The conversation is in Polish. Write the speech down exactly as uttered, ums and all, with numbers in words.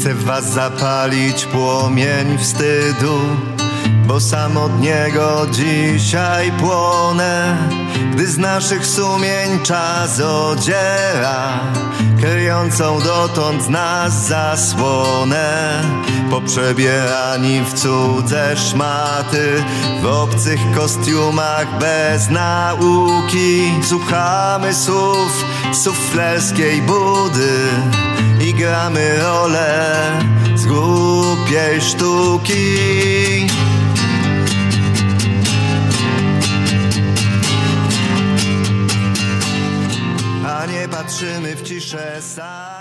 Chcę w was zapalić płomień wstydu, bo sam od niego dzisiaj płonę. Gdy z naszych sumień czas odziera kryjącą dotąd z nas zasłonę, poprzebierani w cudze szmaty, w obcych kostiumach bez nauki, słuchamy słów suflerskiej budy i gramy rolę z głupiej sztuki. A nie patrzymy w ciszę sami.